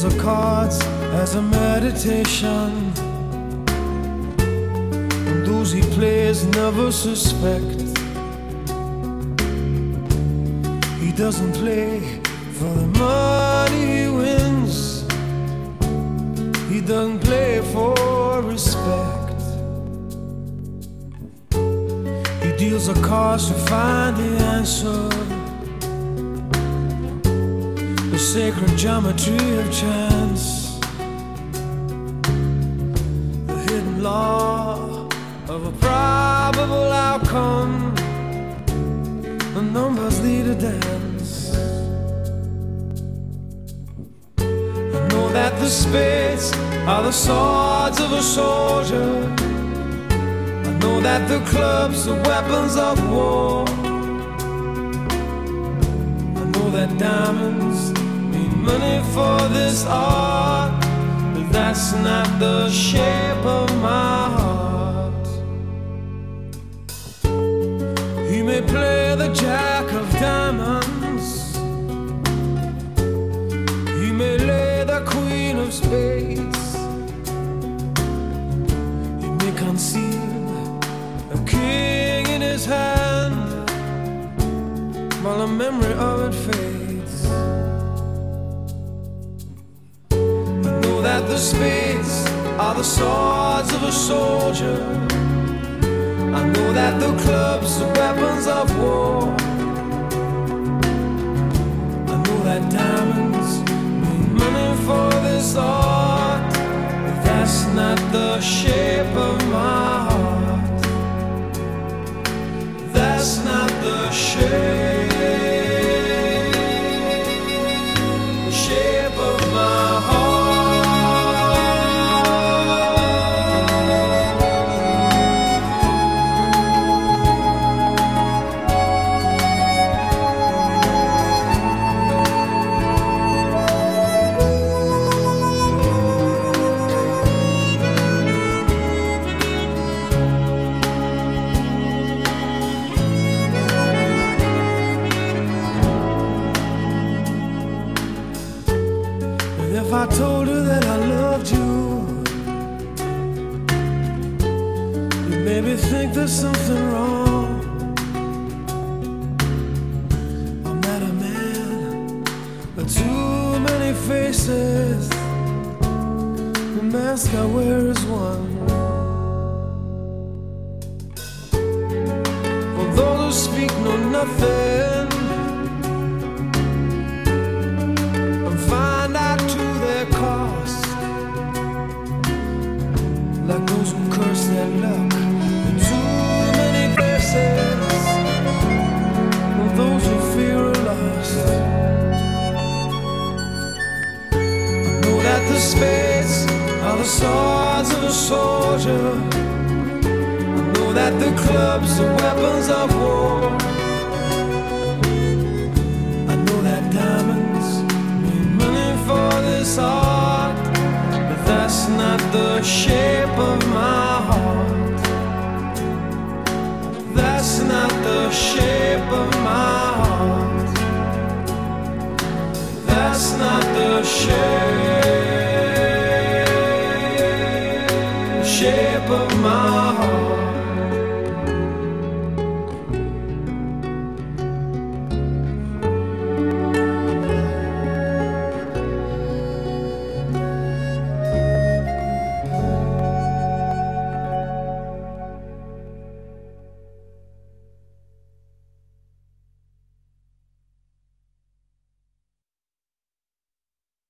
deals the cards as a meditation, and those he plays never suspect. He doesn't play for the money he wins, he doesn't play for respect. He deals the cards to find the answer, the sacred geometry of chance, the hidden law of a probable outcome. The numbers lead a dance. I know that the spades are the swords of a soldier. I know that the clubs are weapons of war. I know that diamonds need money for this art, but that's not the shape of my heart. He may play the jack of diamonds, he may lay the queen of spades, he may conceal a king in his hand while the memory of it fades. I know that the spades are the swords of a soldier. I know that the clubs are weapons of war. I know that diamonds need money for this art, but that's not the shape of my heart. That's not the shape of my heart. If I told her that I loved you, you'd maybe think there's something wrong. I'm not a man with too many faces, the mask I wear is one. For those who speak know nothing and find out to their cost, like those who curse their luck in too many places, or those who fear are lost. I know that the spades are the swords of a soldier. I know that the clubs are weapons of war. I know that diamonds need money for this art, but that's not the shape of my heart. That's not the shape of my heart. That's not the shape.